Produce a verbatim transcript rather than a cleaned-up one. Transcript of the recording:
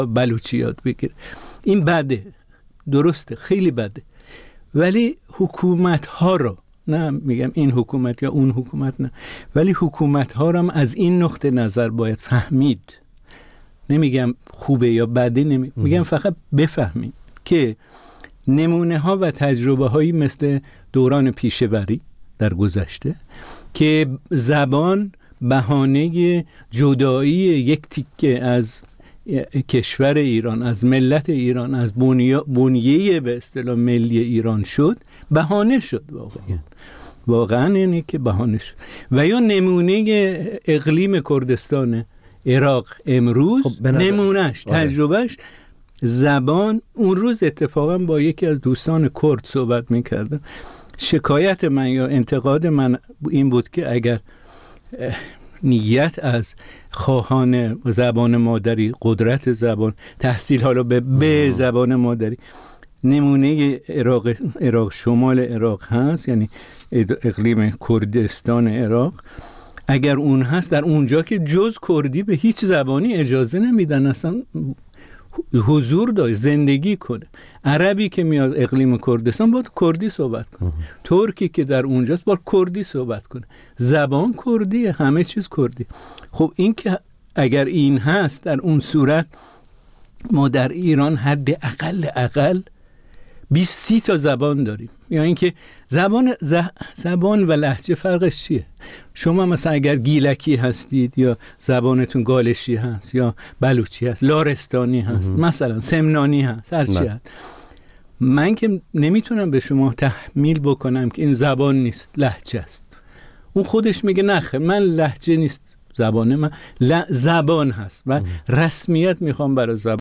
بلوچی یاد بگیره. این بده، درسته، خیلی بده، ولی حکومت ها رو، نه میگم این حکومت یا اون حکومت، نه، ولی حکومت ها رو هم از این نقطه نظر باید فهمید. نمیگم خوبه یا بده، نمی... میگم فقط بفهمید که نمونه ها و تجربه هایی مثل دوران پیشه‌وری در گذشته که زبان بهانه جدایی یک تیکه از کشور ایران، از ملت ایران، از بنیا بنیه به اصطلاح ملی ایران شد، بهانه شد. واقعا واقعا اینه که بهانه شد. و یا نمونه اقلیم کردستان عراق امروز، خب نمونهش، تجربهش زبان. اون روز اتفاقا با یکی از دوستان کرد صحبت میکردم. شکایت من یا انتقاد من این بود که اگر نیت از خواهان زبان مادری، قدرت زبان، تحصیل حالا به, به زبان مادری، نمونه عراق، عراق شمال عراق هست، یعنی اقلیم کردستان عراق، اگر اون هست، در اونجا که جز کردی به هیچ زبانی اجازه نمیدن اصلا حضور داشت، زندگی کنه. عربی که میاد اقلیم کردستان باید کردی صحبت کنه، ترکی که در اونجاست باید کردی صحبت کنه، زبان کردیه، همه چیز کردی. خب این که اگر این هست، در اون صورت ما در ایران حد اقل اقل بیست سی تا زبان داریم. یا اینکه زبان زبان و لهجه فرقش چیه؟ شما مثلا اگر گیلکی هستید یا زبانتون گالشی هست یا بلوچی هست، لارستانی هست، مثلا سمنانی هست، هر چی هست، من که نمیتونم به شما تحمیل بکنم که این زبان نیست، لهجه است. اون خودش میگه نخه من لهجه نیست، زبان من زبان هست و رسمیت میخوام برای زبان.